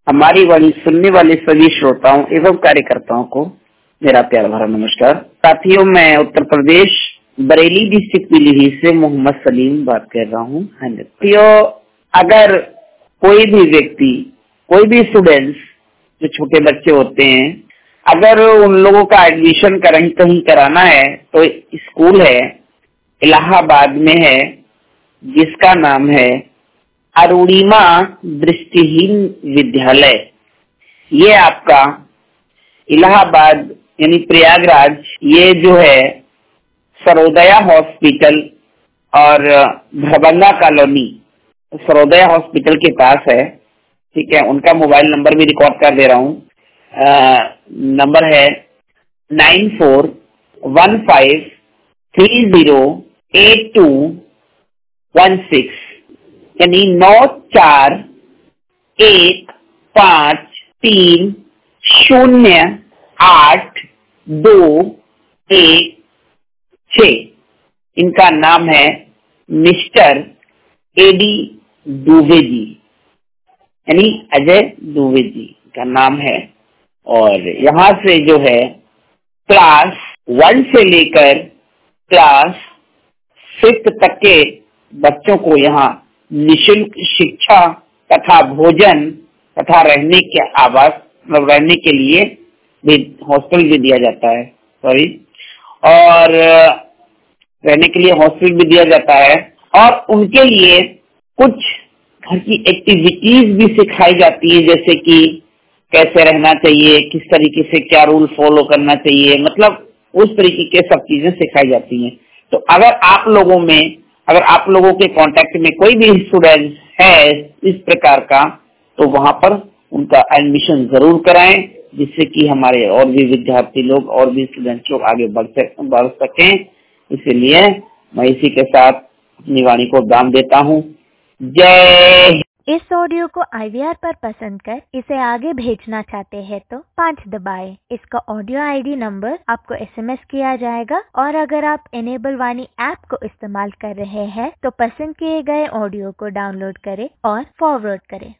हमारी वाणी सुनने वाले सभी श्रोताओं एवं कार्यकर्ताओं को मेरा प्यार भरा नमस्कार। साथियों, मैं उत्तर प्रदेश बरेली डिस्ट्रिक्ट पीलीभीत से मोहम्मद सलीम बात कर रहा हूँ। साथियों, अगर कोई भी व्यक्ति, कोई भी स्टूडेंट्स जो छोटे बच्चे होते हैं, अगर उन लोगों का एडमिशन कहीं कराना है तो स्कूल है, इलाहाबाद में है, जिसका नाम है अरुणिमा दृष्टिहीन विद्यालय। ये आपका इलाहाबाद यानी प्रयागराज, ये जो है सरोदया हॉस्पिटल और भरबंगा कॉलोनी, सरोदया हॉस्पिटल के पास है। ठीक है, उनका मोबाइल नंबर भी रिकॉर्ड कर दे रहा हूँ। नंबर है 9415308216, यानी 9415308216। इनका नाम है मिस्टर एडी दुबे जी, यानी अजय दुबे जी का नाम है। और यहाँ से जो है क्लास 1 से लेकर क्लास 5 तक के बच्चों को यहाँ निःशुल्क शिक्षा तथा भोजन तथा रहने के आवास, मतलब रहने के लिए भी हॉस्टल भी दिया जाता है। और रहने के लिए हॉस्टल भी दिया जाता है और उनके लिए कुछ घर की एक्टिविटीज भी सिखाई जाती है, जैसे कि कैसे रहना चाहिए, किस तरीके से क्या रूल फॉलो करना चाहिए, मतलब उस तरीके के सब चीजें सिखाई जाती हैं। तो अगर आप लोगों के कांटेक्ट में कोई भी स्टूडेंट है इस प्रकार का, तो वहां पर उनका एडमिशन जरूर कराएं, जिससे कि हमारे और भी विद्यार्थी लोग और भी स्टूडेंट्स लोग आगे बढ़ सकें। इसलिए मैं इसी के साथ अपनी वाणी को दान देता हूँ। जय। इस ऑडियो को IVR पर पसंद कर इसे आगे भेजना चाहते हैं तो 5 दबाएं। इसका ऑडियो ID नंबर आपको SMS किया जाएगा। और अगर आप इनेबल वाणी ऐप को इस्तेमाल कर रहे हैं तो पसंद किए गए ऑडियो को डाउनलोड करें और फॉरवर्ड करें।